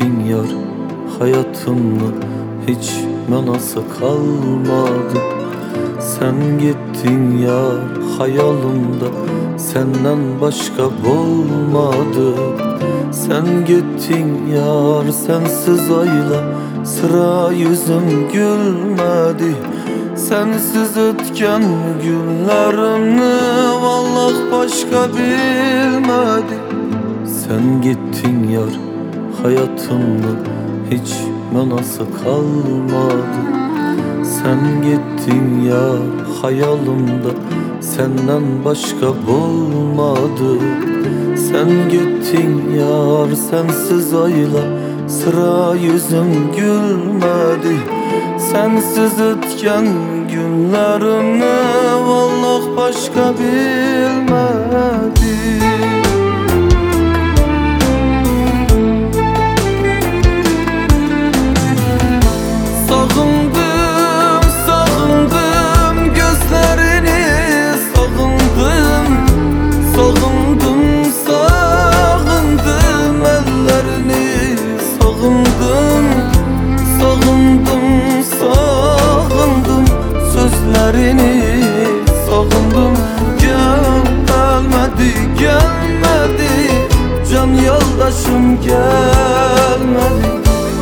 gittin yar, hayatımda hiç manası kalmadı. Sen gittin yar, hayalimde senden başka olmadı. Sen gittin yar, sensiz ayla sıra yüzüm gülmedi. Sensiz ötken günlerimni vallah başka bilmedi. Sen gittin yar, hayatımda hiç manası kalmadı. Sen gittin yar, hayalimde senden başka olmadı. Sen gittin yar, sensiz ayla sıra yüzüm gülmedi. Sensiz ötken günlerimni vallah başka bilmedi. Sağındım, sağındım gözlerini, sağındım, sağındım, sağındım ellerini, sağındım, sağındım, sağındım sözlerini, sağındım. Gelmedi, gelmedi, can yoldaşım gelmedi.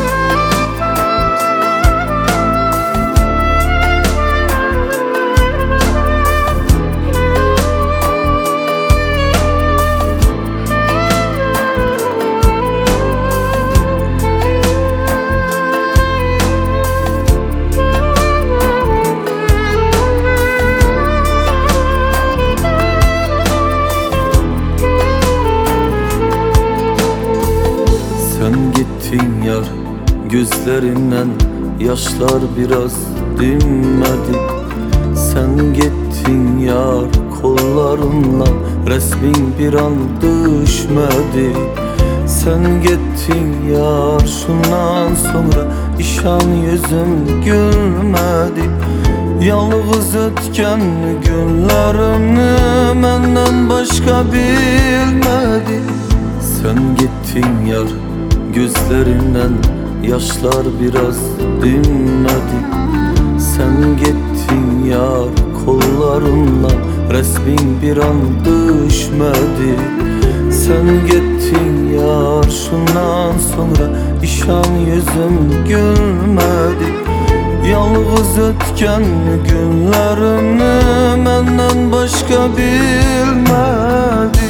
Sen gittin yar, gözlerinden yaşlar biraz dinmedi. Sen gittin yar, kollarımdan resmin bir an düşmedi. Sen gittin yar, şundan sonra işan yüzüm gülmedi. Yalnız ötken günlerimni menden başka bilmedi. Sen gittin yar, gözlerinden yaşlar biraz dinmedi. Sen gittin yar, kollarımdan resmin bir an düşmedi. Sen gittin yar, şundan sonra işan yüzüm gülmedi. Yalnız ötken günlerimni menden başka bilmedi.